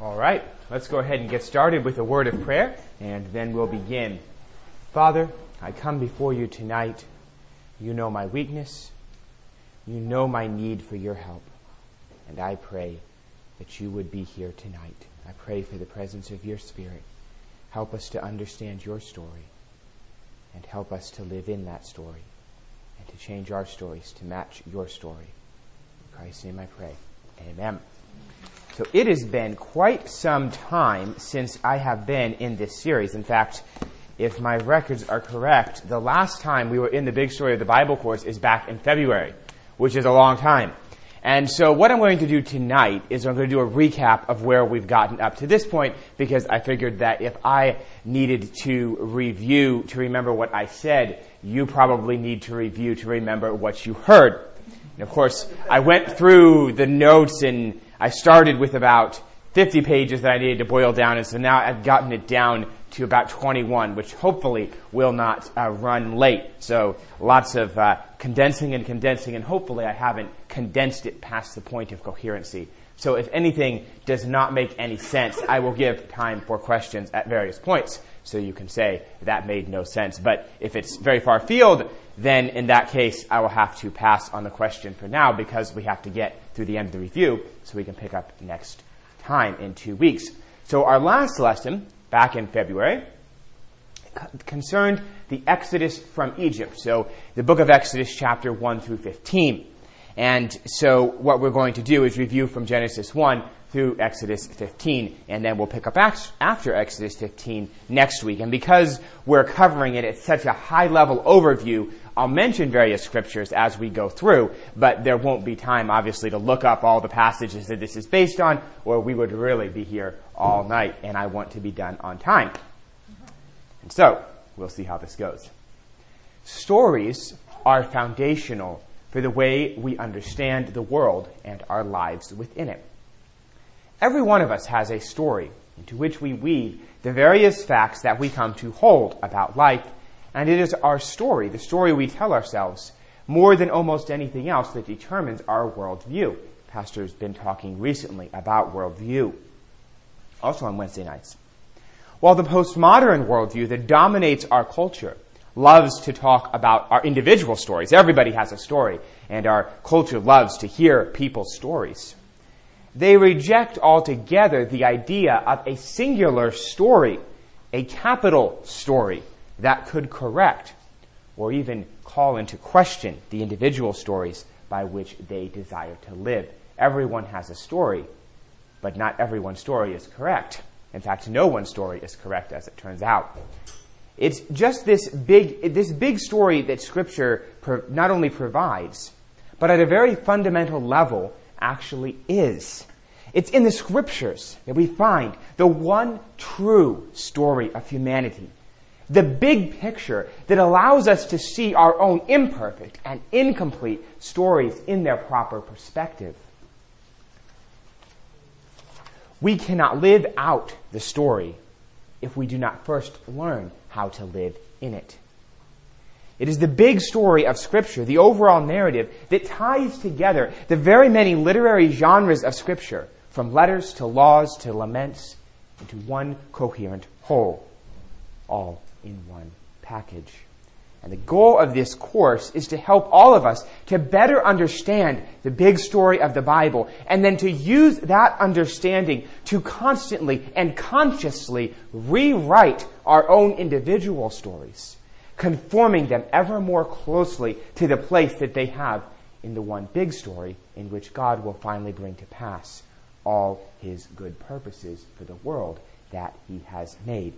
All right, let's go ahead and get started with a word of prayer, and then we'll begin. Father, I come before you tonight. You know my weakness. You know my need for your help. And I pray that you would be here tonight. I pray for the presence of your Spirit. Help us to understand your story, and help us to live in that story, and to change our stories to match your story. In Christ's name I pray. Amen. So it has been quite some time since I have been in this series. In fact, if my records are correct, the last time we were in the Big Story of the Bible course is back in February, which is a long time. And so what I'm going to do tonight is I'm going to do a recap of where we've gotten up to this point, because I figured that if I needed to review to remember what I said, you probably need to review to remember what you heard. And of course, I went through the notes and I started with about 50 pages that I needed to boil down, and so now I've gotten it down to about 21, which hopefully will not run late. So lots of condensing, and hopefully I haven't condensed it past the point of coherency. So if anything does not make any sense, I will give time for questions at various points, so you can say that made no sense. But if it's very far afield, then in that case, I will have to pass on the question for now, because we have to get through the end of the review so we can pick up next time in 2 weeks. So our last lesson, back in February, concerned the Exodus from Egypt. So the book of Exodus, chapter 1 through 15. And so what we're going to do is review from Genesis 1 through Exodus 15, and then we'll pick up after Exodus 15 next week. And because we're covering it at such a high-level overview, I'll mention various scriptures as we go through, but there won't be time, obviously, to look up all the passages that this is based on, or we would really be here all night, and I want to be done on time. And so, we'll see how this goes. Stories are foundational for the way we understand the world and our lives within it. Every one of us has a story into which we weave the various facts that we come to hold about life, and it is our story, the story we tell ourselves, more than almost anything else that determines our worldview. Pastor's been talking recently about worldview, also on Wednesday nights. While the postmodern worldview that dominates our culture loves to talk about our individual stories, everybody has a story, and our culture loves to hear people's stories, they reject altogether the idea of a singular story, a capital story, that could correct or even call into question the individual stories by which they desire to live. Everyone has a story, but not everyone's story is correct. In fact, no one's story is correct, as it turns out. It's just this big story that Scripture not only provides, but at a very fundamental level actually is. It's in the Scriptures that we find the one true story of humanity, the big picture that allows us to see our own imperfect and incomplete stories in their proper perspective. We cannot live out the story if we do not first learn how to live in it. It is the big story of Scripture, the overall narrative, that ties together the very many literary genres of Scripture, from letters to laws to laments, into one coherent whole, all in one package. And the goal of this course is to help all of us to better understand the big story of the Bible, and then to use that understanding to constantly and consciously rewrite our own individual stories, conforming them ever more closely to the place that they have in the one big story in which God will finally bring to pass all His good purposes for the world that He has made.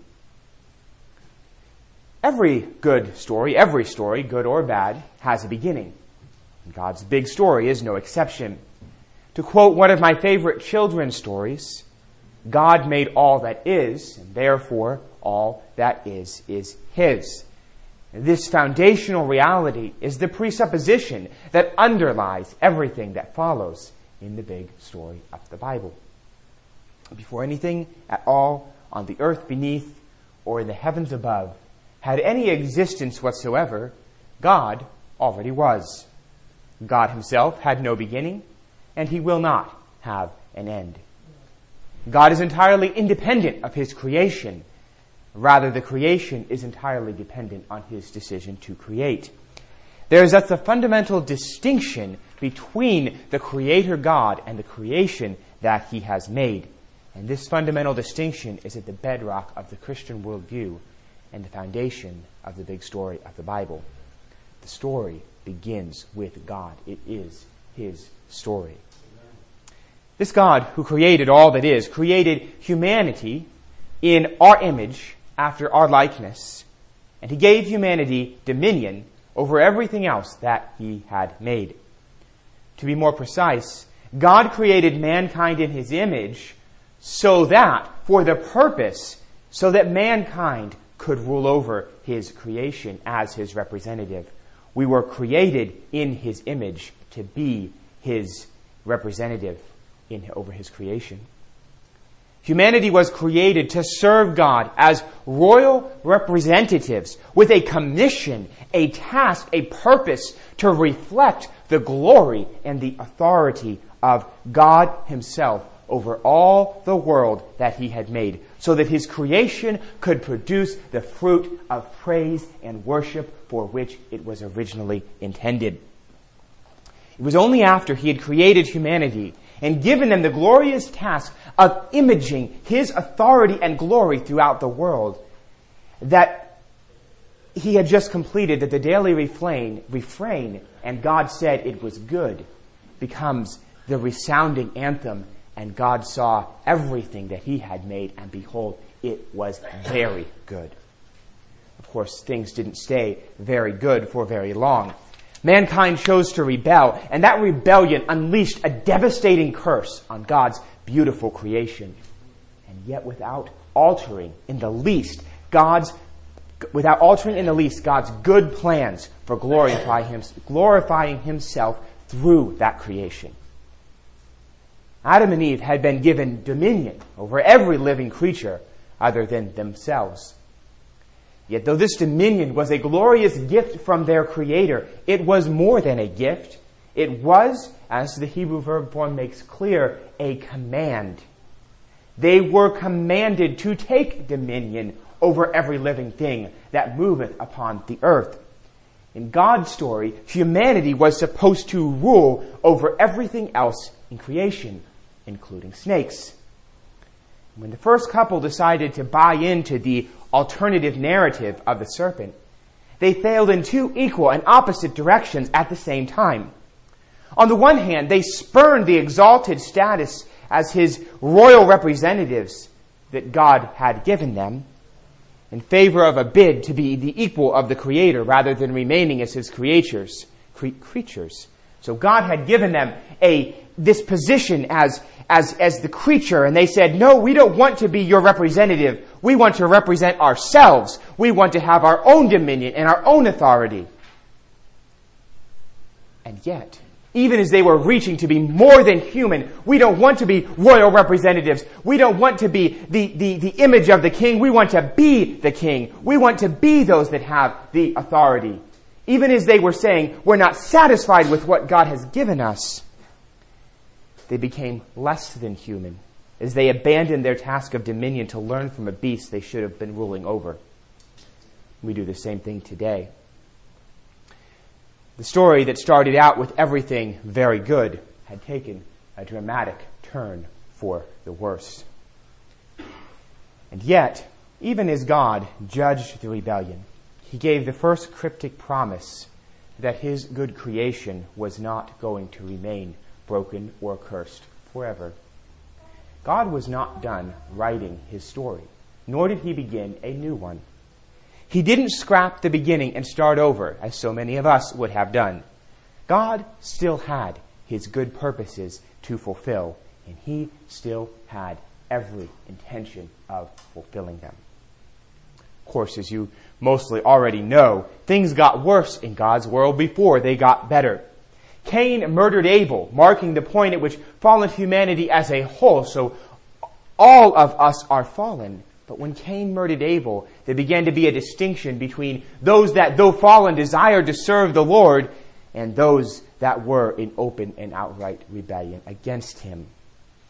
Every story, good or bad, has a beginning. And God's big story is no exception. To quote one of my favorite children's stories, God made all that is, and therefore all that is His. And this foundational reality is the presupposition that underlies everything that follows in the big story of the Bible. Before anything at all on the earth beneath or in the heavens above had any existence whatsoever, God already was. God Himself had no beginning, and He will not have an end. God is entirely independent of his creation. Rather, the creation is entirely dependent on his decision to create. There is thus a fundamental distinction between the Creator God and the creation that he has made. And this fundamental distinction is at the bedrock of the Christian worldview and the foundation of the big story of the Bible. The story begins with God. It is his story. This God who created all that is, created humanity in our image after our likeness, and he gave humanity dominion over everything else that he had made. To be more precise, God created mankind in his image so that mankind could rule over his creation as his representative. We were created in his image to be his representative over his creation. Humanity was created to serve God as royal representatives with a commission, a task, a purpose to reflect the glory and the authority of God himself over all the world that he had made, so that his creation could produce the fruit of praise and worship for which it was originally intended. It was only after he had created humanity and given them the glorious task of imaging his authority and glory throughout the world that he had just completed that the daily refrain, and God said it was good, becomes the resounding anthem, and God saw everything that he had made, and behold, it was very good. Of course, things didn't stay very good for very long. Mankind chose to rebel, and that rebellion unleashed a devastating curse on God's beautiful creation. And yet without altering in the least God's good plans for glorifying himself through that creation. Adam and Eve had been given dominion over every living creature other than themselves. Yet though this dominion was a glorious gift from their Creator, it was more than a gift. It was, as the Hebrew verb form makes clear, a command. They were commanded to take dominion over every living thing that moveth upon the earth. In God's story, humanity was supposed to rule over everything else in creation, including snakes. When the first couple decided to buy into the alternative narrative of the serpent, they failed in two equal and opposite directions at the same time. On the one hand, they spurned the exalted status as his royal representatives that God had given them in favor of a bid to be the equal of the Creator rather than remaining as his creatures. So God had given them this position as the creature, and they said, no, we don't want to be your representative. We want to represent ourselves. We want to have our own dominion and our own authority. And yet, even as they were reaching to be more than human, we don't want to be royal representatives. We don't want to be the image of the king. We want to be the king. We want to be those that have the authority. Even as they were saying, we're not satisfied with what God has given us, they became less than human as they abandoned their task of dominion to learn from a beast they should have been ruling over. We do the same thing today. The story that started out with everything very good had taken a dramatic turn for the worse. And yet, even as God judged the rebellion, he gave the first cryptic promise that his good creation was not going to remain broken or cursed forever. God was not done writing his story, nor did he begin a new one. He didn't scrap the beginning and start over, as so many of us would have done. God still had his good purposes to fulfill, and he still had every intention of fulfilling them. Of course, as you mostly already know, things got worse in God's world before they got better. Cain murdered Abel, marking the point at which fallen humanity as a whole, so all of us are fallen. But when Cain murdered Abel, there began to be a distinction between those that, though fallen, desired to serve the Lord, and those that were in open and outright rebellion against him.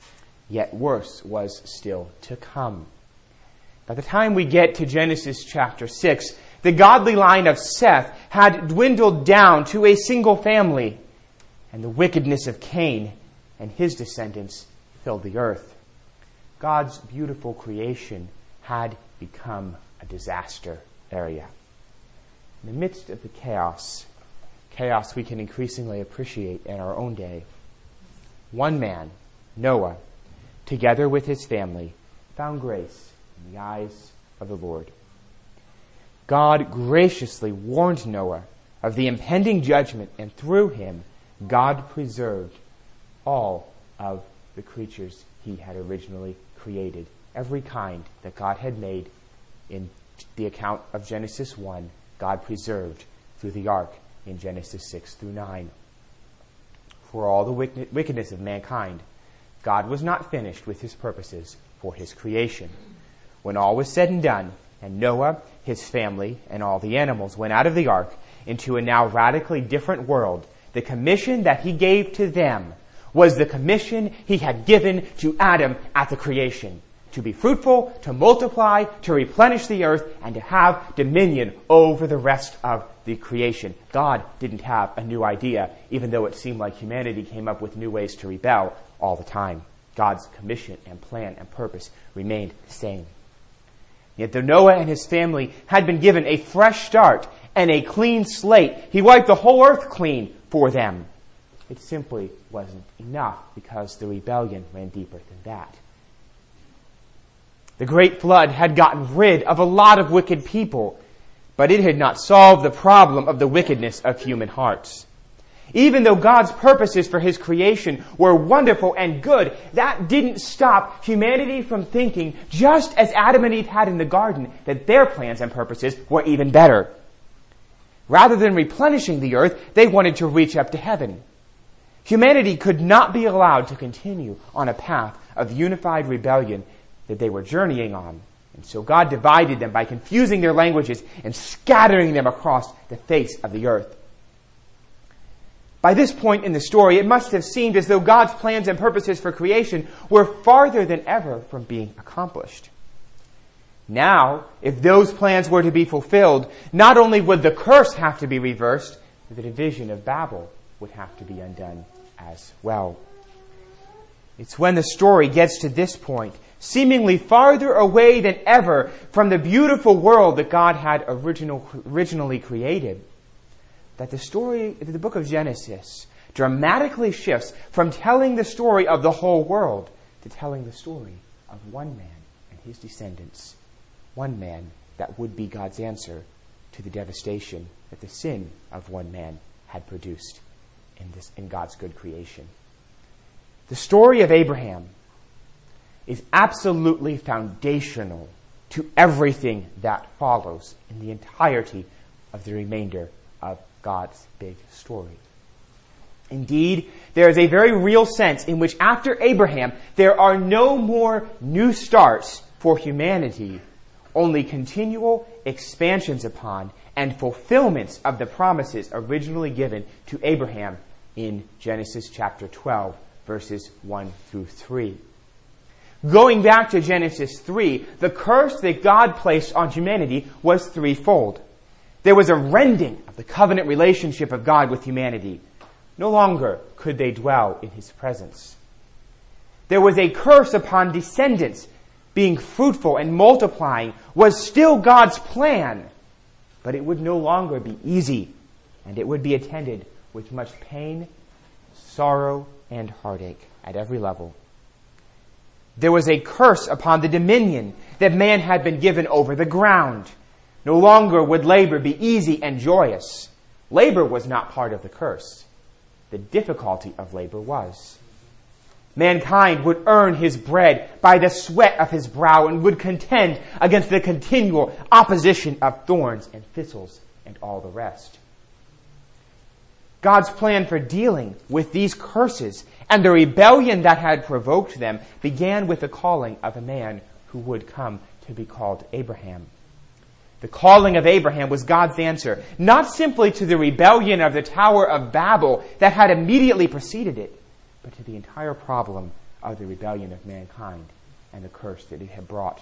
yet worse was still to come. By the time we get to Genesis chapter 6, the godly line of Seth had dwindled down to a single family, and the wickedness of Cain and his descendants filled the earth. God's beautiful creation had become a disaster area. In the midst of the chaos we can increasingly appreciate in our own day, one man, Noah, together with his family, found grace in the eyes of the Lord. God graciously warned Noah of the impending judgment, and through him, God preserved all of the creatures he had originally created. Every kind that God had made in the account of Genesis 1, God preserved through the ark in Genesis 6 through 9. For all the wickedness of mankind, God was not finished with his purposes for his creation. When all was said and done, and Noah, his family, and all the animals went out of the ark into a now radically different world, the commission that he gave to them was the commission he had given to Adam at the creation: to be fruitful, to multiply, to replenish the earth, and to have dominion over the rest of the creation. God didn't have a new idea, even though it seemed like humanity came up with new ways to rebel all the time. God's commission and plan and purpose remained the same. Yet though Noah and his family had been given a fresh start and a clean slate, he wiped the whole earth clean for them. It simply wasn't enough, because the rebellion ran deeper than that. The great flood had gotten rid of a lot of wicked people, but it had not solved the problem of the wickedness of human hearts. Even though God's purposes for his creation were wonderful and good, that didn't stop humanity from thinking, just as Adam and Eve had in the garden, that their plans and purposes were even better. Rather than replenishing the earth, they wanted to reach up to heaven. Humanity could not be allowed to continue on a path of unified rebellion that they were journeying on. And so God divided them by confusing their languages and scattering them across the face of the earth. By this point in the story, it must have seemed as though God's plans and purposes for creation were farther than ever from being accomplished. Now, if those plans were to be fulfilled, not only would the curse have to be reversed, but the division of Babel would have to be undone as well. It's when the story gets to this point, seemingly farther away than ever from the beautiful world that God had originally created, that the book of Genesis dramatically shifts from telling the story of the whole world to telling the story of one man and his descendants. One man that would be God's answer to the devastation that the sin of one man had produced in God's good creation. The story of Abraham is absolutely foundational to everything that follows in the entirety of the remainder of God's big story. Indeed, there is a very real sense in which after Abraham, there are no more new starts for humanity, only continual expansions upon and fulfillments of the promises originally given to Abraham in Genesis chapter 12, verses 1 through 3. Going back to Genesis 3, the curse that God placed on humanity was threefold. There was a rending of the covenant relationship of God with humanity. No longer could they dwell in his presence. There was a curse upon descendants. Being fruitful and multiplying was still God's plan, but it would no longer be easy, and it would be attended with much pain, sorrow, and heartache at every level. There was a curse upon the dominion that man had been given over the ground. No longer would labor be easy and joyous. Labor was not part of the curse. The difficulty of labor was. Mankind would earn his bread by the sweat of his brow and would contend against the continual opposition of thorns and thistles and all the rest. God's plan for dealing with these curses and the rebellion that had provoked them began with the calling of a man who would come to be called Abraham. The calling of Abraham was God's answer, not simply to the rebellion of the Tower of Babel that had immediately preceded it, but to the entire problem of the rebellion of mankind and the curse that it had brought.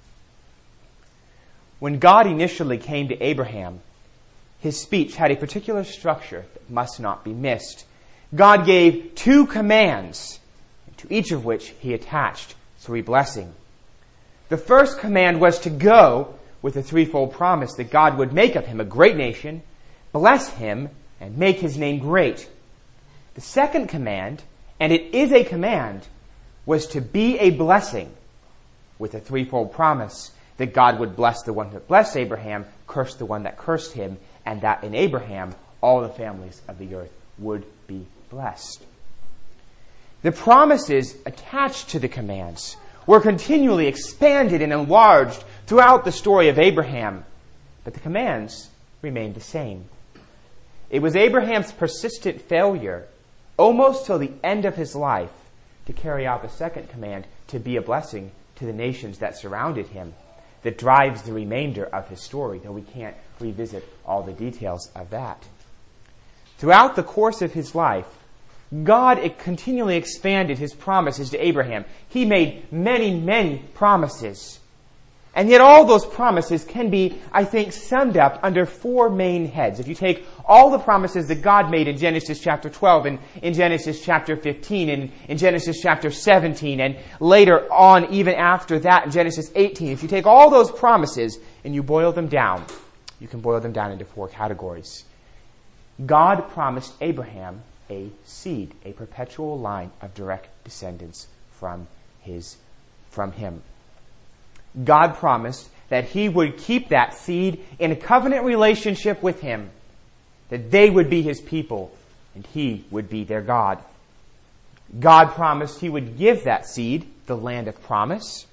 When God initially came to Abraham, his speech had a particular structure that must not be missed. God gave 2 commands, to each of which he attached 3 blessings. The first command was to go with a threefold promise that God would make of him a great nation, bless him, and make his name great. The second command, and it is a command, was to be a blessing with a threefold promise that God would bless the one that blessed Abraham, curse the one that cursed him, and that in Abraham all the families of the earth would be blessed. The promises attached to the commands were continually expanded and enlarged throughout the story of Abraham, but the commands remained the same. It was Abraham's persistent failure, almost till the end of his life, to carry out the second command, to be a blessing to the nations that surrounded him, that drives the remainder of his story, though we can't revisit all the details of that. Throughout the course of his life, God continually expanded his promises to Abraham. He made many, many promises. And yet all those promises can be, I think, summed up under 4 main heads. If you take all the promises that God made in Genesis chapter 12 and in Genesis chapter 15 and in Genesis chapter 17 and later on even after that in Genesis 18, if you take all those promises and you boil them down, you can boil them down into 4 categories. God promised Abraham a seed, a perpetual line of direct descendants from him. God promised that he would keep that seed in a covenant relationship with him, that they would be his people and he would be their God. God promised he would give that seed the land of promise.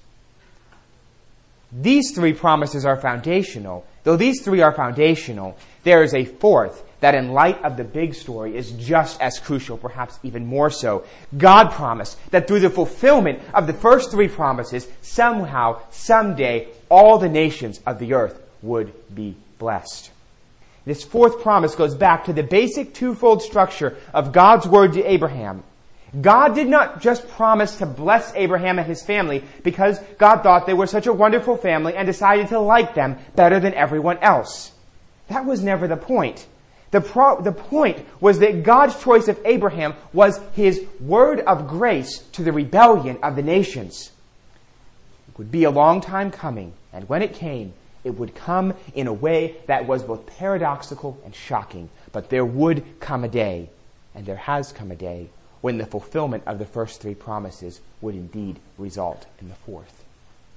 These 3 promises are foundational. Though these 3 are foundational, there is a 4th that in light of the big story is just as crucial, perhaps even more so. God promised that through the fulfillment of the first 3 promises, somehow, someday, all the nations of the earth would be blessed. This 4th promise goes back to the basic twofold structure of God's word to Abraham. God did not just promise to bless Abraham and his family because God thought they were such a wonderful family and decided to like them better than everyone else. That was never the point. The point was that God's choice of Abraham was his word of grace to the rebellion of the nations. It would be a long time coming, and when it came, it would come in a way that was both paradoxical and shocking. But there would come a day, and there has come a day, when the fulfillment of the first 3 promises would indeed result in the 4th.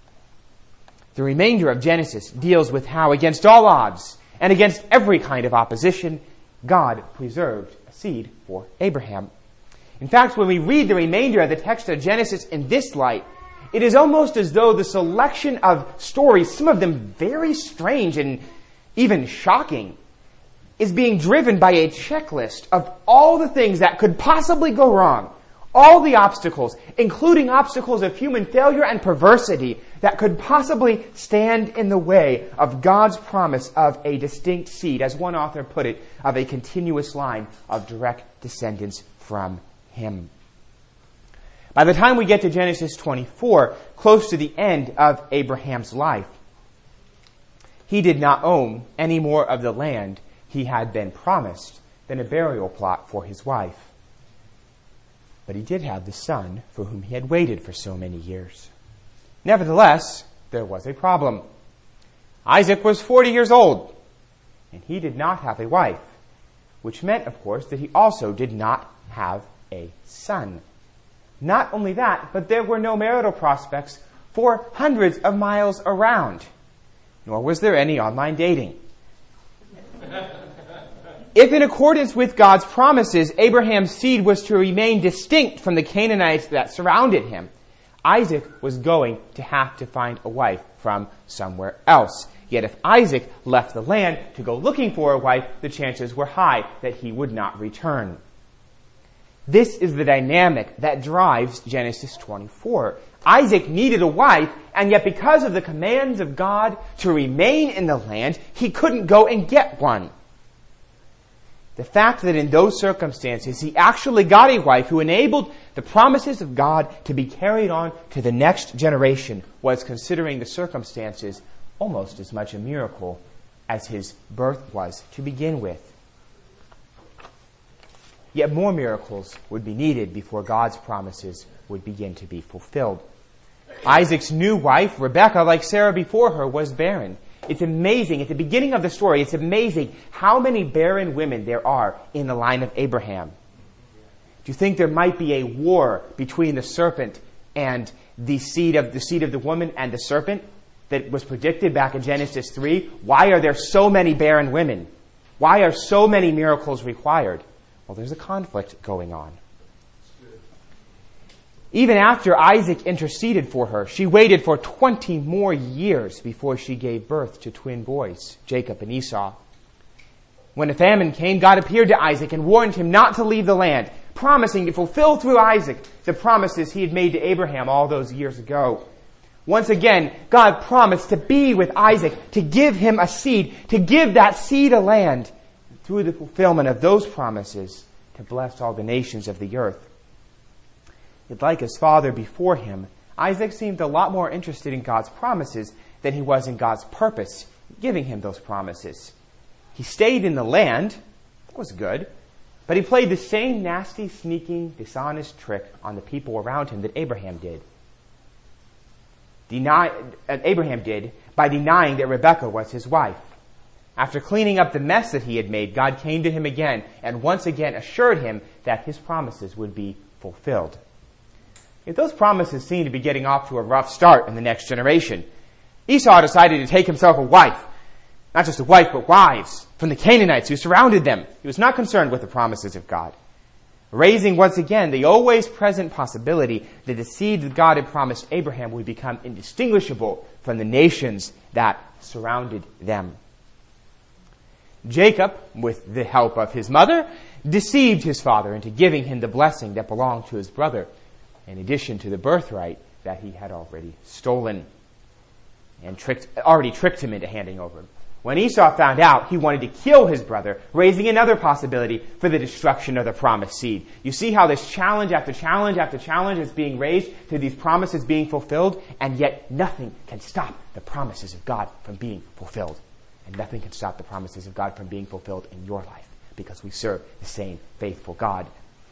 The remainder of Genesis deals with how, against all odds, and against every kind of opposition, God preserved a seed for Abraham. In fact, when we read the remainder of the text of Genesis in this light, it is almost as though the selection of stories, some of them very strange and even shocking, is being driven by a checklist of all the things that could possibly go wrong, all the obstacles, including obstacles of human failure and perversity that could possibly stand in the way of God's promise of a distinct seed, as one author put it, of a continuous line of direct descendants from him. By the time we get to Genesis 24, close to the end of Abraham's life, he did not own any more of the land he had been promised than a burial plot for his wife. But he did have the son for whom he had waited for so many years. Nevertheless, there was a problem. Isaac was 40 years old, and he did not have a wife, which meant, of course, that he also did not have a son. Not only that, but there were no marital prospects for hundreds of miles around, nor was there any online dating. If in accordance with God's promises, Abraham's seed was to remain distinct from the Canaanites that surrounded him, Isaac was going to have to find a wife from somewhere else. Yet if Isaac left the land to go looking for a wife, the chances were high that he would not return. This is the dynamic that drives Genesis 24. Isaac needed a wife, and yet because of the commands of God to remain in the land, he couldn't go and get one. The fact that in those circumstances he actually got a wife who enabled the promises of God to be carried on to the next generation was, considering the circumstances, almost as much a miracle as his birth was to begin with. Yet more miracles would be needed before God's promises would begin to be fulfilled. Isaac's new wife, Rebekah, like Sarah before her, was barren. It's amazing, at the beginning of the story, it's amazing how many barren women there are in the line of Abraham. Do you think there might be a war between the serpent and the seed of the woman and the serpent that was predicted back in Genesis 3? Why are there so many barren women? Why are so many miracles required? Well, there's a conflict going on. Even after Isaac interceded for her, she waited for 20 more years before she gave birth to twin boys, Jacob and Esau. When a famine came, God appeared to Isaac and warned him not to leave the land, promising to fulfill through Isaac the promises he had made to Abraham all those years ago. Once again, God promised to be with Isaac, to give him a seed, to give that seed a land, and through the fulfillment of those promises, to bless all the nations of the earth. Yet like his father before him, Isaac seemed a lot more interested in God's promises than he was in God's purpose, giving him those promises. He stayed in the land. That was good. But he played the same nasty, sneaking, dishonest trick on the people around him that Abraham did. Abraham did by denying that Rebekah was his wife. After cleaning up the mess that he had made, God came to him again and once again assured him that his promises would be fulfilled. If those promises seemed to be getting off to a rough start in the next generation, Esau decided to take himself a wife. Not just a wife, but wives from the Canaanites who surrounded them. He was not concerned with the promises of God. Raising once again the always present possibility that the seed that God had promised Abraham would become indistinguishable from the nations that surrounded them. Jacob, with the help of his mother, deceived his father into giving him the blessing that belonged to his brother, in addition to the birthright that he had already stolen and already tricked him into handing over. When Esau found out, he wanted to kill his brother, raising another possibility for the destruction of the promised seed. You see how this challenge after challenge after challenge is being raised to these promises being fulfilled, and yet nothing can stop the promises of God from being fulfilled. And nothing can stop the promises of God from being fulfilled in your life, because we serve the same faithful God.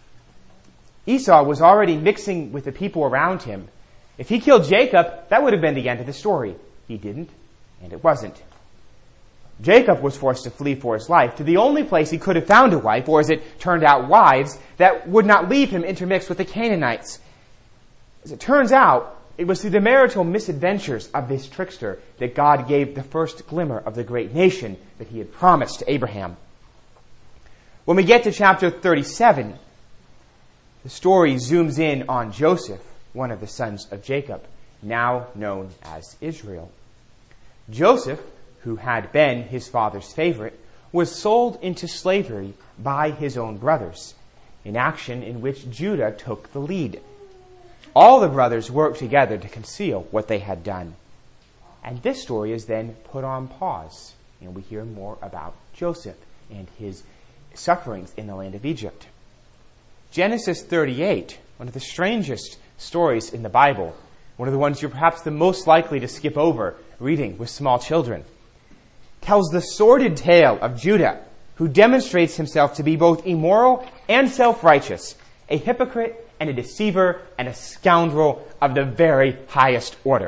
Esau was already mixing with the people around him. If he killed Jacob, that would have been the end of the story. He didn't, and it wasn't. Jacob was forced to flee for his life to the only place he could have found a wife, or as it turned out, wives, that would not leave him intermixed with the Canaanites. As it turns out, it was through the marital misadventures of this trickster that God gave the first glimmer of the great nation that he had promised to Abraham. When we get to chapter 37, the story zooms in on Joseph, one of the sons of Jacob, now known as Israel. Joseph, who had been his father's favorite, was sold into slavery by his own brothers, an action in which Judah took the lead. All the brothers worked together to conceal what they had done. And this story is then put on pause, and we hear more about Joseph and his sufferings in the land of Egypt. Genesis 38, one of the strangest stories in the Bible, one of the ones you're perhaps the most likely to skip over reading with small children, tells the sordid tale of Judah, who demonstrates himself to be both immoral and self-righteous, a hypocrite and a deceiver and a scoundrel of the very highest order.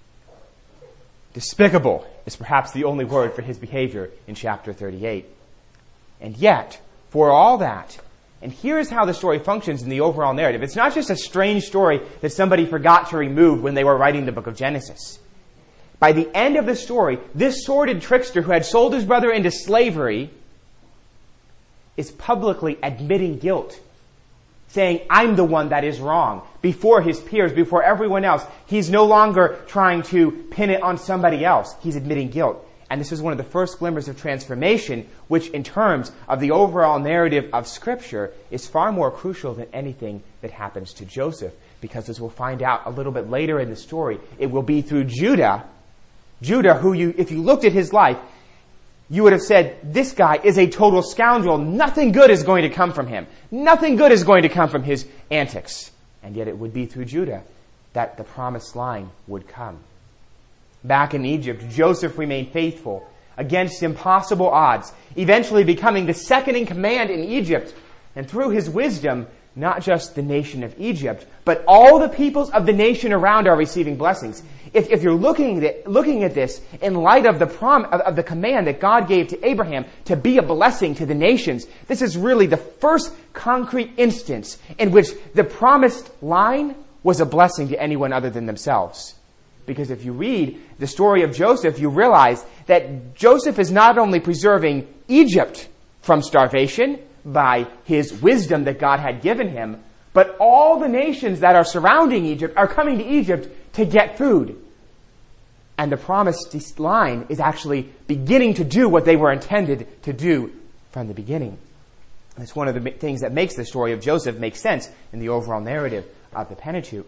Despicable is perhaps the only word for his behavior in chapter 38. And yet, for all that, and here's how the story functions in the overall narrative. It's not just a strange story that somebody forgot to remove when they were writing the book of Genesis. By the end of the story, this sordid trickster who had sold his brother into slavery is publicly admitting guilt, saying, I'm the one that is wrong, before his peers, before everyone else. He's no longer trying to pin it on somebody else. He's admitting guilt. And this is one of the first glimmers of transformation, which in terms of the overall narrative of Scripture is far more crucial than anything that happens to Joseph. Because as we'll find out a little bit later in the story, it will be through Judah, who if you looked at his life, you would have said, this guy is a total scoundrel. Nothing good is going to come from him. Nothing good is going to come from his antics. And yet it would be through Judah that the promised line would come. Back in Egypt, Joseph remained faithful against impossible odds, eventually becoming the second in command in Egypt. And through his wisdom, not just the nation of Egypt, but all the peoples of the nation around are receiving blessings. If you're looking at this in light of the command that God gave to Abraham to be a blessing to the nations, this is really the first concrete instance in which the promised line was a blessing to anyone other than themselves. Because if you read the story of Joseph, you realize that Joseph is not only preserving Egypt from starvation by his wisdom that God had given him, but all the nations that are surrounding Egypt are coming to Egypt to get food. And the promised line is actually beginning to do what they were intended to do from the beginning. It's one of the things that makes the story of Joseph make sense in the overall narrative of the Pentateuch.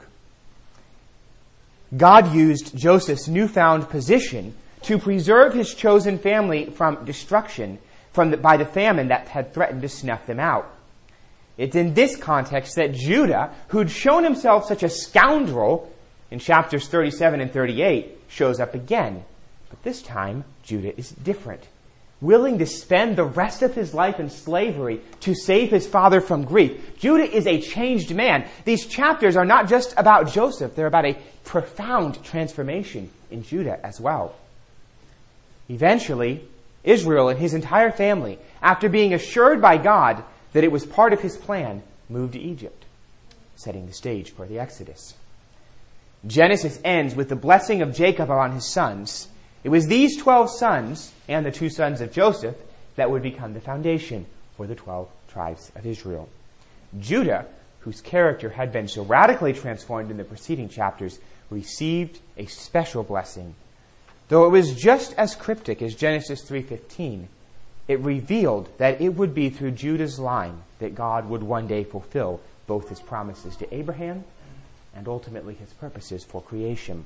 God used Joseph's newfound position to preserve his chosen family from destruction by the famine that had threatened to snuff them out. It's in this context that Judah, who'd shown himself such a scoundrel in chapters 37 and 38, shows up again. But this time, Judah is different. Willing to spend the rest of his life in slavery to save his father from grief. Judah is a changed man. These chapters are not just about Joseph. They're about a profound transformation in Judah as well. Eventually, Israel and his entire family, after being assured by God that it was part of his plan, moved to Egypt, setting the stage for the Exodus. Genesis ends with the blessing of Jacob on his sons. It was these 12 sons and the 2 sons of Joseph that would become the foundation for the 12 tribes of Israel. Judah, whose character had been so radically transformed in the preceding chapters, received a special blessing. Though it was just as cryptic as Genesis 3:15, it revealed that it would be through Judah's line that God would one day fulfill both his promises to Abraham and ultimately his purposes for creation.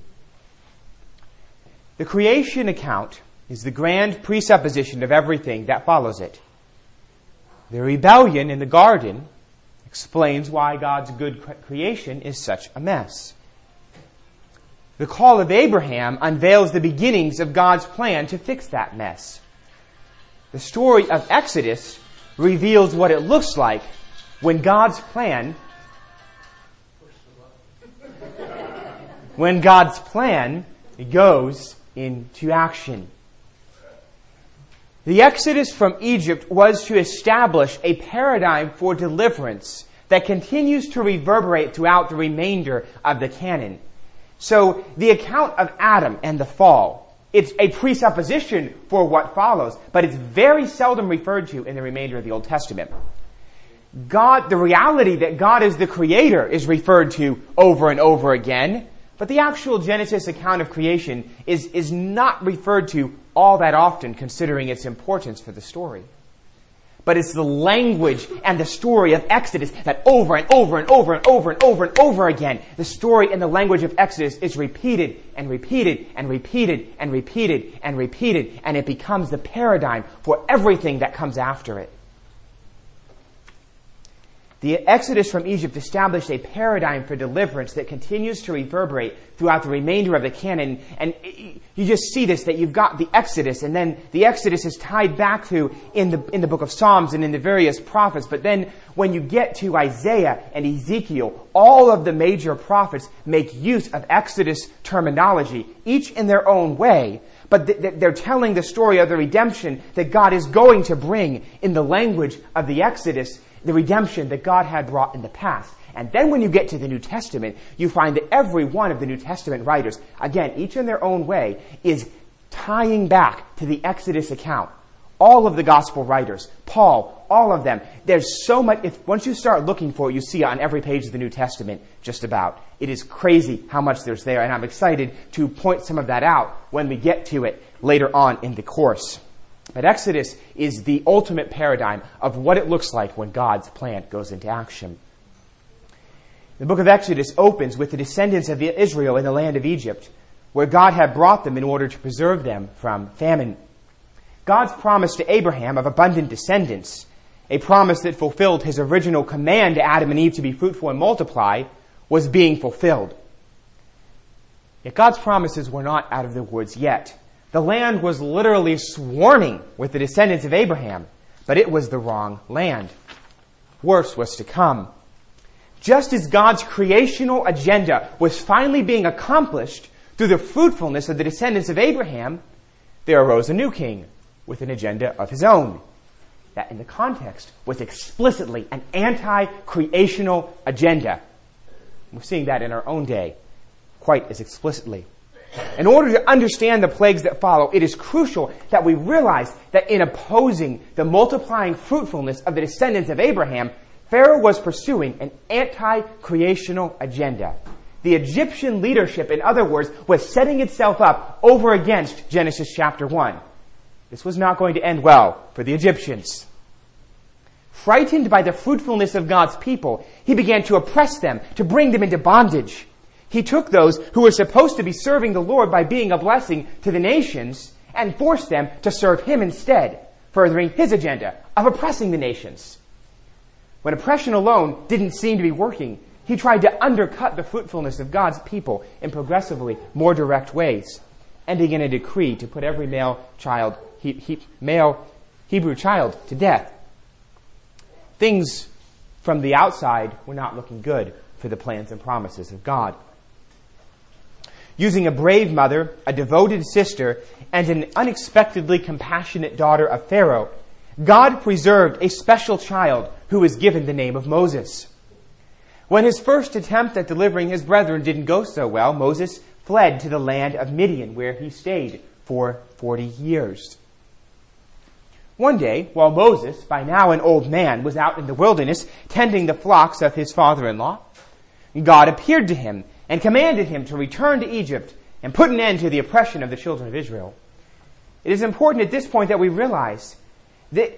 The creation account is the grand presupposition of everything that follows it. The rebellion in the garden explains why God's good creation is such a mess. The call of Abraham unveils the beginnings of God's plan to fix that mess. The story of Exodus reveals what it looks like when God's plan goes into action. The Exodus from Egypt was to establish a paradigm for deliverance that continues to reverberate throughout the remainder of the canon. So the account of Adam and the fall, it's a presupposition for what follows, but it's very seldom referred to in the remainder of the Old Testament. The reality that God is the creator is referred to over and over again, but the actual Genesis account of creation is not referred to all that often, considering its importance for the story. But it's the language and the story of Exodus that over and over and over and over and over and over again, the story and the language of Exodus is repeated and repeated and repeated and repeated and repeated, and it becomes the paradigm for everything that comes after it. The Exodus from Egypt established a paradigm for deliverance that continues to reverberate throughout the remainder of the canon. And you just see this, that you've got the Exodus, and then the Exodus is tied back to in the book of Psalms and in the various prophets. But then when you get to Isaiah and Ezekiel, all of the major prophets make use of Exodus terminology, each in their own way. But they're telling the story of the redemption that God is going to bring in the language of the Exodus, the redemption that God had brought in the past. And then when you get to the New Testament, you find that every one of the New Testament writers, again, each in their own way, is tying back to the Exodus account. All of the gospel writers, Paul, all of them. There's so much, once you start looking for it, you see it on every page of the New Testament, just about. It is crazy how much there's there, and I'm excited to point some of that out when we get to it later on in the course. But Exodus is the ultimate paradigm of what it looks like when God's plan goes into action. The book of Exodus opens with the descendants of Israel in the land of Egypt, where God had brought them in order to preserve them from famine. God's promise to Abraham of abundant descendants, a promise that fulfilled his original command to Adam and Eve to be fruitful and multiply, was being fulfilled. Yet God's promises were not out of the woods yet. The land was literally swarming with the descendants of Abraham, but it was the wrong land. Worse was to come. Just as God's creational agenda was finally being accomplished through the fruitfulness of the descendants of Abraham, there arose a new king with an agenda of his own. That in the context was explicitly an anti-creational agenda. We're seeing that in our own day quite as explicitly. In order to understand the plagues that follow, it is crucial that we realize that in opposing the multiplying fruitfulness of the descendants of Abraham, Pharaoh was pursuing an anti-creational agenda. The Egyptian leadership, in other words, was setting itself up over against Genesis chapter 1. This was not going to end well for the Egyptians. Frightened by the fruitfulness of God's people, he began to oppress them, to bring them into bondage. He took those who were supposed to be serving the Lord by being a blessing to the nations and forced them to serve him instead, furthering his agenda of oppressing the nations. When oppression alone didn't seem to be working, he tried to undercut the fruitfulness of God's people in progressively more direct ways, ending in a decree to put every male Hebrew child to death. Things from the outside were not looking good for the plans and promises of God. Using a brave mother, a devoted sister, and an unexpectedly compassionate daughter of Pharaoh, God preserved a special child who was given the name of Moses. When his first attempt at delivering his brethren didn't go so well, Moses fled to the land of Midian, where he stayed for 40 years. One day, while Moses, by now an old man, was out in the wilderness tending the flocks of his father-in-law, God appeared to him and commanded him to return to Egypt and put an end to the oppression of the children of Israel. It is important at this point that we realize that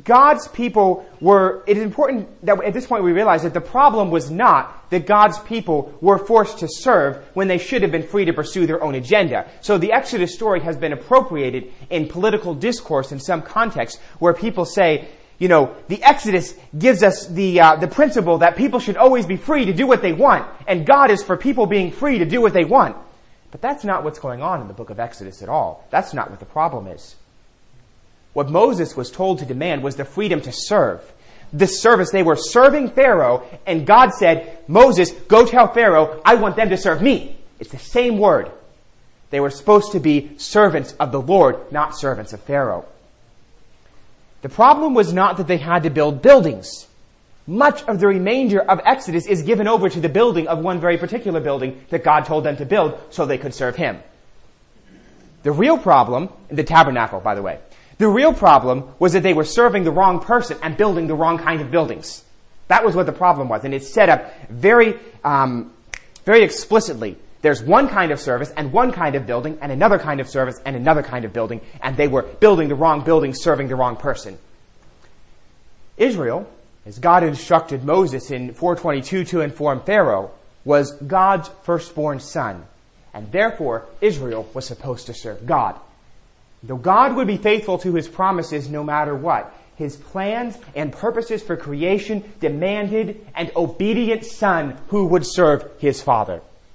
it is important that at this point we realize that the problem was not that God's people were forced to serve when they should have been free to pursue their own agenda. So the Exodus story has been appropriated in political discourse in some contexts where people say, the Exodus gives us the principle that people should always be free to do what they want, and God is for people being free to do what they want. But that's not what's going on in the book of Exodus at all. That's not what the problem is. What Moses was told to demand was the freedom to serve. This service, they were serving Pharaoh, and God said, Moses, go tell Pharaoh, I want them to serve me. It's the same word. They were supposed to be servants of the Lord, not servants of Pharaoh. The problem was not that they had to build buildings. Much of the remainder of Exodus is given over to the building of one very particular building that God told them to build so they could serve him. The real problem, the tabernacle, by the way, the real problem was that they were serving the wrong person and building the wrong kind of buildings. That was what the problem was. And it's set up very explicitly. There's one kind of service and one kind of building and another kind of service and another kind of building. And they were building the wrong building, serving the wrong person. Israel, as God instructed Moses in 4:22 to inform Pharaoh, was God's firstborn son. And therefore, Israel was supposed to serve God. Though God would be faithful to his promises no matter what, his plans and purposes for creation demanded an obedient son who would serve his father.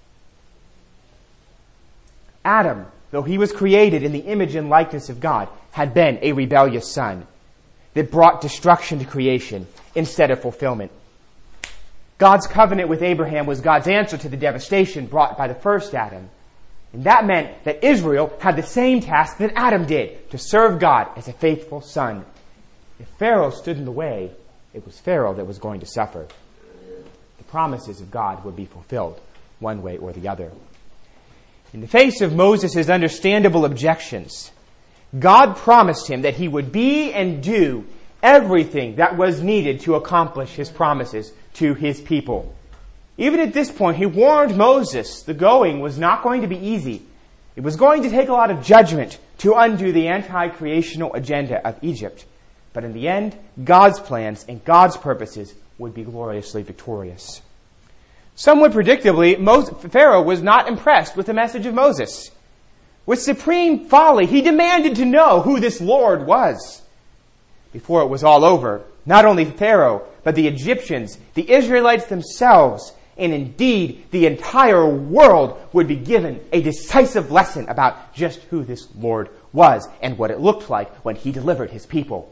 Adam, though he was created in the image and likeness of God, had been a rebellious son that brought destruction to creation instead of fulfillment. God's covenant with Abraham was God's answer to the devastation brought by the first Adam. And that meant that Israel had the same task that Adam did, to serve God as a faithful son. If Pharaoh stood in the way, it was Pharaoh that was going to suffer. The promises of God would be fulfilled one way or the other. In the face of Moses' understandable objections, God promised him that he would be and do everything that was needed to accomplish his promises to his people. Even at this point, he warned Moses the going was not going to be easy. It was going to take a lot of judgment to undo the anti-creational agenda of Egypt. But in the end, God's plans and God's purposes would be gloriously victorious. Somewhat predictably, Pharaoh was not impressed with the message of Moses. With supreme folly, he demanded to know who this Lord was. Before it was all over, not only Pharaoh, but the Egyptians, the Israelites themselves, and indeed the entire world would be given a decisive lesson about just who this Lord was and what it looked like when he delivered his people.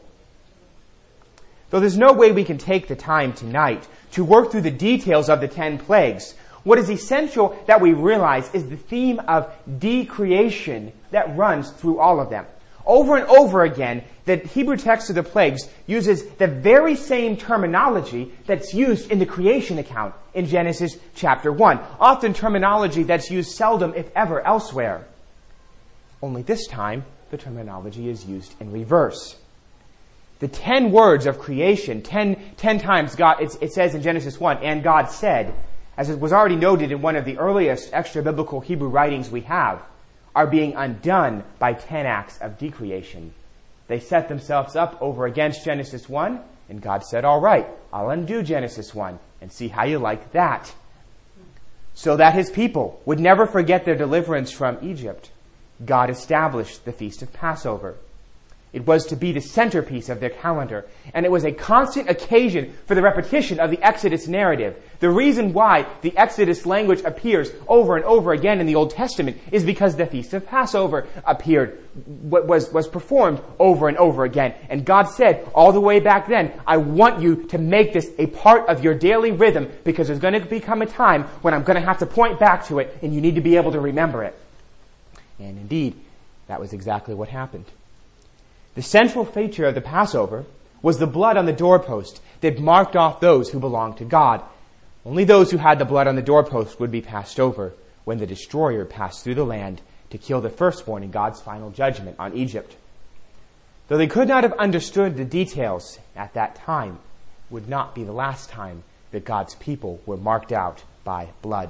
Though there's no way we can take the time tonight to work through the details of the 10 plagues, what is essential that we realize is the theme of decreation that runs through all of them. Over and over again, the Hebrew text of the plagues uses the very same terminology that's used in the creation account in Genesis chapter 1. Often terminology that's used seldom, if ever, elsewhere. Only this time, the terminology is used in reverse. The 10 words of creation, 10 times God, it says in Genesis 1, and God said, as it was already noted in one of the earliest extra-biblical Hebrew writings we have, are being undone by 10 acts of decreation. They set themselves up over against Genesis 1, and God said, all right, I'll undo Genesis 1 and see how you like that. So that his people would never forget their deliverance from Egypt, God established the Feast of Passover. It was to be the centerpiece of their calendar, and it was a constant occasion for the repetition of the Exodus narrative. The reason why the Exodus language appears over and over again in the Old Testament is because the Feast of Passover was performed over and over again. And God said all the way back then, I want you to make this a part of your daily rhythm because there's going to become a time when I'm going to have to point back to it and you need to be able to remember it. And indeed, that was exactly what happened. The central feature of the Passover was the blood on the doorpost that marked off those who belonged to God. Only those who had the blood on the doorpost would be passed over when the destroyer passed through the land to kill the firstborn in God's final judgment on Egypt. Though they could not have understood the details at that time, it would not be the last time that God's people were marked out by blood.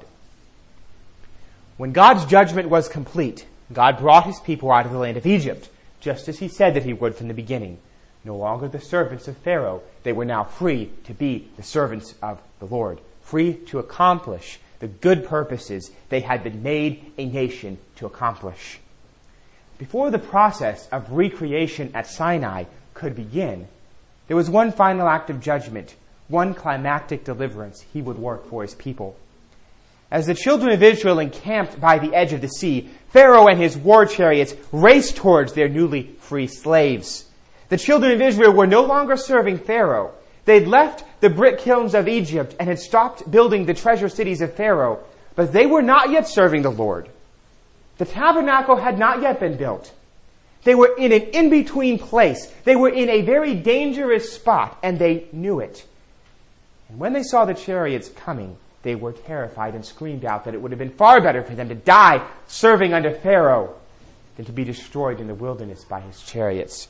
When God's judgment was complete, God brought his people out of the land of Egypt, just as he said that he would from the beginning. No longer the servants of Pharaoh, they were now free to be the servants of the Lord, free to accomplish the good purposes they had been made a nation to accomplish. Before the process of recreation at Sinai could begin, there was one final act of judgment, one climactic deliverance he would work for his people. As the children of Israel encamped by the edge of the sea, Pharaoh and his war chariots raced towards their newly free slaves. The children of Israel were no longer serving Pharaoh. They'd left the brick kilns of Egypt and had stopped building the treasure cities of Pharaoh, but they were not yet serving the Lord. The tabernacle had not yet been built. They were in an in-between place. They were in a very dangerous spot, and they knew it. And when they saw the chariots coming, they were terrified and screamed out that it would have been far better for them to die serving under Pharaoh than to be destroyed in the wilderness by his chariots.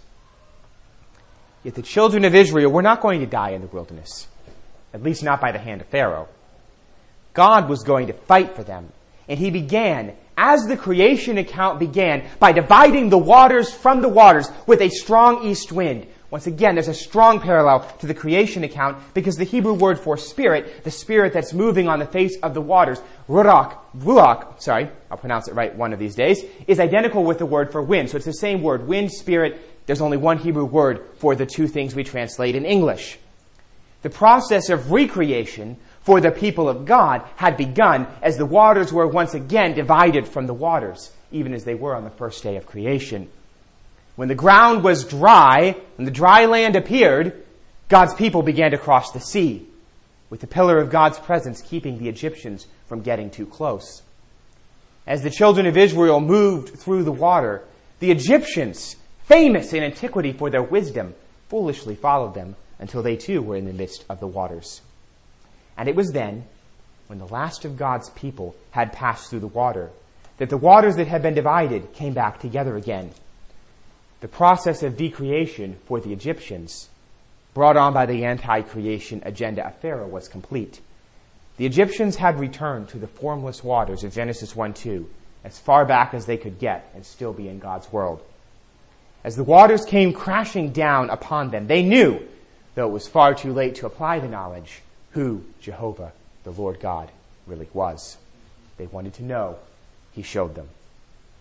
Yet the children of Israel were not going to die in the wilderness, at least not by the hand of Pharaoh. God was going to fight for them, and he began, as the creation account began, by dividing the waters from the waters with a strong east wind. Once again, there's a strong parallel to the creation account because the Hebrew word for spirit, the spirit that's moving on the face of the waters, ruach, I'll pronounce it right one of these days, is identical with the word for wind. So it's the same word, wind, spirit. There's only one Hebrew word for the two things we translate in English. The process of recreation for the people of God had begun as the waters were once again divided from the waters, even as they were on the first day of creation. When the ground was dry, when the dry land appeared, God's people began to cross the sea, with the pillar of God's presence keeping the Egyptians from getting too close. As the children of Israel moved through the water, the Egyptians, famous in antiquity for their wisdom, foolishly followed them until they too were in the midst of the waters. And it was then, when the last of God's people had passed through the water, that the waters that had been divided came back together again. The process of decreation for the Egyptians, brought on by the anti-creation agenda of Pharaoh, was complete. The Egyptians had returned to the formless waters of Genesis 1:2, as far back as they could get and still be in God's world. As the waters came crashing down upon them, they knew, though it was far too late to apply the knowledge, who Jehovah, the Lord God, really was. They wanted to know. He showed them.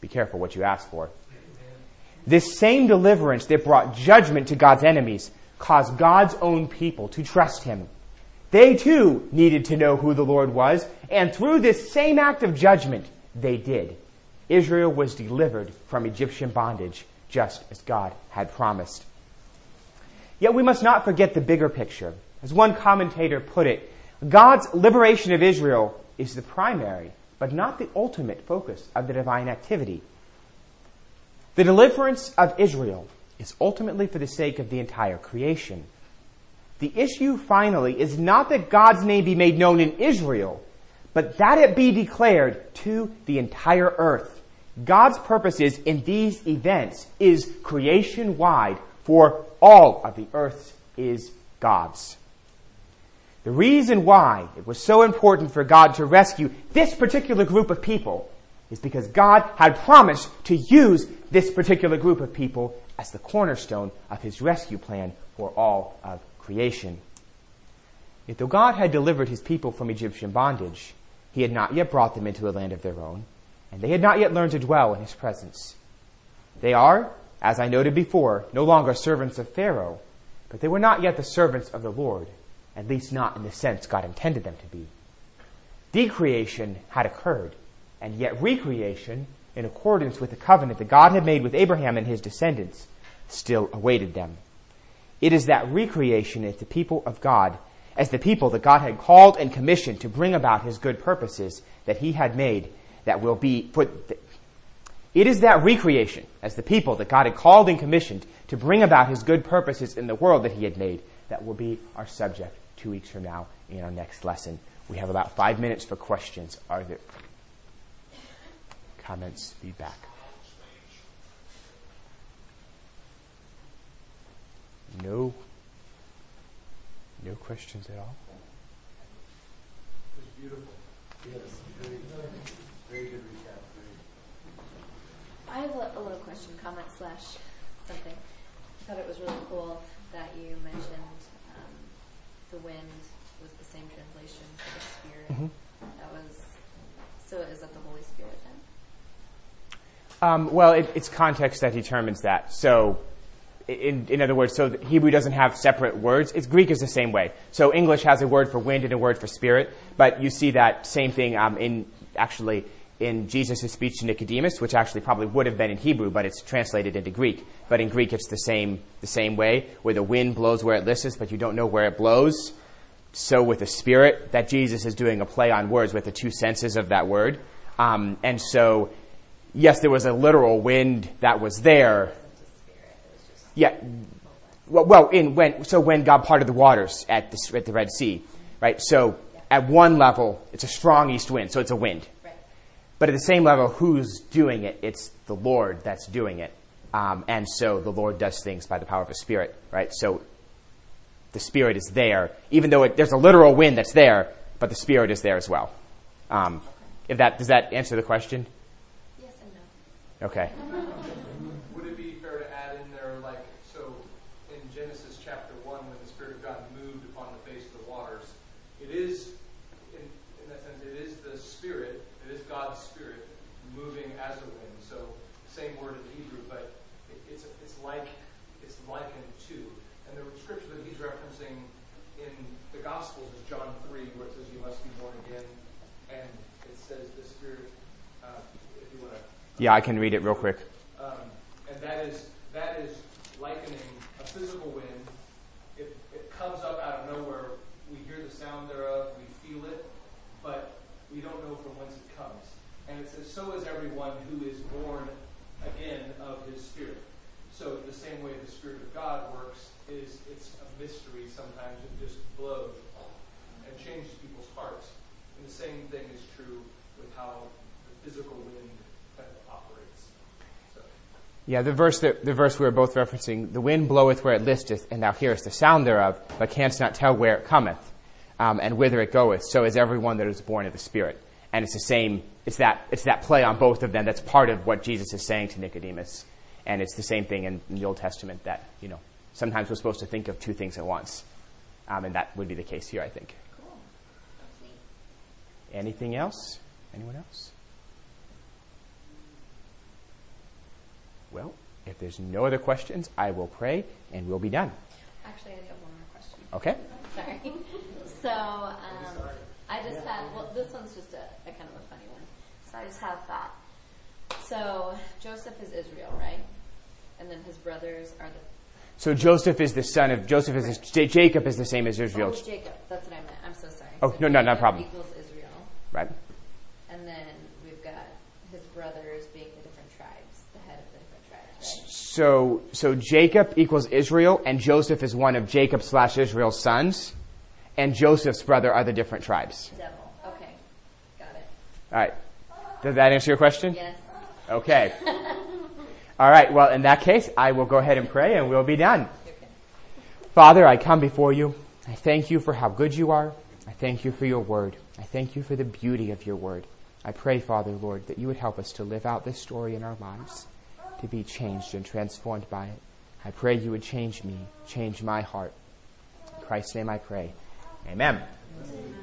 Be careful what you ask for. This same deliverance that brought judgment to God's enemies caused God's own people to trust him. They too needed to know who the Lord was, and through this same act of judgment, they did. Israel was delivered from Egyptian bondage, just as God had promised. Yet we must not forget the bigger picture. As one commentator put it, God's liberation of Israel is the primary, but not the ultimate focus of the divine activity. The deliverance of Israel is ultimately for the sake of the entire creation. The issue, finally, is not that God's name be made known in Israel, but that it be declared to the entire earth. God's purposes in these events is creation-wide, for all of the earth is God's. The reason why it was so important for God to rescue this particular group of people is because God had promised to use this particular group of people as the cornerstone of his rescue plan for all of creation. Yet though God had delivered his people from Egyptian bondage, he had not yet brought them into a land of their own, and they had not yet learned to dwell in his presence. They are, as I noted before, no longer servants of Pharaoh, but they were not yet the servants of the Lord, at least not in the sense God intended them to be. Decreation had occurred, and yet recreation, in accordance with the covenant that God had made with Abraham and his descendants, still awaited them. It is that recreation as the people of God, as the people that God had called and commissioned to bring about his good purposes that he had made, that will be put. It is that recreation as the people that God had called and commissioned to bring about his good purposes in the world that he had made that will be our subject 2 weeks from now in our next lesson. We have about 5 minutes for questions. Are there comments, feedback? No questions at all? It was beautiful. Yes, very good recap. I have a little question, comment / something. I thought it was really cool that you mentioned the wind was the same translation for the Spirit. Mm-hmm. So is that the Holy Spirit then? Well, it's context that determines that. So, in other words, so Hebrew doesn't have separate words. Greek is the same way. So English has a word for wind and a word for spirit, but you see that same thing in Jesus' speech to Nicodemus, which actually probably would have been in Hebrew, but it's translated into Greek. But in Greek, it's the same way, where the wind blows where it listeth, but you don't know where it blows. So with the Spirit, that Jesus is doing a play on words with the two senses of that word. And so, yes, there was a literal wind that was there. Yeah. When God parted the waters at the Red Sea, right? So at one level, it's a strong east wind, so it's a wind. But at the same level, who's doing it? It's the Lord that's doing it. And so the Lord does things by the power of His Spirit, right? So the Spirit is there, even though there's a literal wind that's there, but the Spirit is there as well. Does that answer the question? Yes and no. Okay. Would it be fair to add in there, so in Genesis chapter 1, when the Spirit of God moved upon the face of the waters, it is, in that sense, it is the Spirit, it is God's Spirit moving as a wind. So same word in Hebrew, but it's likened to. And the scripture that he's referencing in the Gospels is John 3, where it says you must be born again. And it says the Spirit, if you want to... Yeah, I can read it real quick. And that is likening a physical wind. It comes up out of nowhere. We hear the sound thereof. We feel it. But we don't know from whence it comes. And it says, so is everyone who is born again of his Spirit. So the same way the Spirit of God works is it's a mystery sometimes. It just blows and changes people's hearts. And the same thing is true with how the physical wind kind of operates. So. Yeah, the verse we were both referencing, the wind bloweth where it listeth, and thou hearest the sound thereof, but canst not tell where it cometh, and whither it goeth. So is everyone that is born of the Spirit. And it's the same, it's that play on both of them that's part of what Jesus is saying to Nicodemus. And it's the same thing in the Old Testament that, sometimes we're supposed to think of two things at once. And that would be the case here, I think. Cool. That's neat. Anything else? Anyone else? Well, if there's no other questions, I will pray and we'll be done. Actually, I do have one more question. Okay? Sorry. So, I just had, well, this one's just a kind of a funny one. So I just have that. So, Joseph is Israel, right? And then his brothers are the... So Joseph is the son of, Jacob is the same as Israel. Oh, Jacob. That's what I meant. I'm so sorry. Oh, so no Jacob problem. equals Israel. Right. And then we've got his brothers being the different tribes, the head of the different tribes, right? So Jacob equals Israel, and Joseph is one of Jacob/Israel's sons, and Joseph's brother are the different tribes. Devil. Okay. Got it. All right. Did that answer your question? Yes. Okay. All right. Well, in that case, I will go ahead and pray, and we'll be done. Okay. Father, I come before you. I thank you for how good you are. I thank you for your word. I thank you for the beauty of your word. I pray, Father, Lord, that you would help us to live out this story in our lives, to be changed and transformed by it. I pray you would change me, change my heart. In Christ's name I pray. Amen.